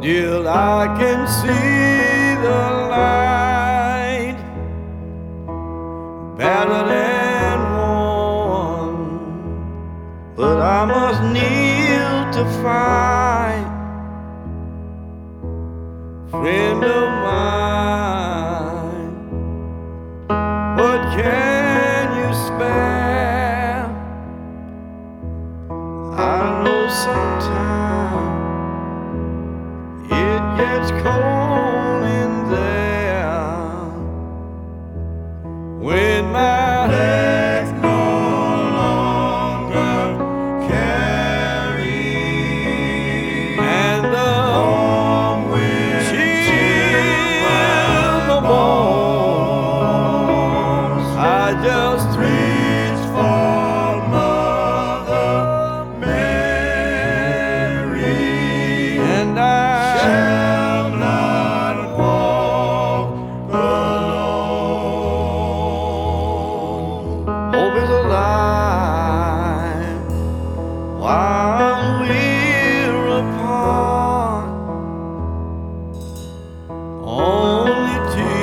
Till I can see the light, battered and worn, but I must kneel to fight. Friend of mine, what can you spare? I know sometimes it gets cold in there when my legs no longer carry, and the warm wind chills my bones. I just reach for Mother Mary, and I shall not walk alone. Hope is alive while we're apart. Only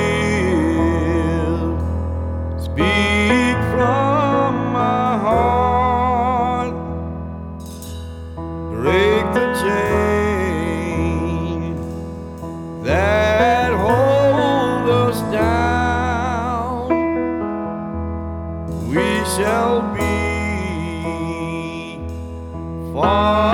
tears speak from my heart. Break the chain that hold us down. We shall be far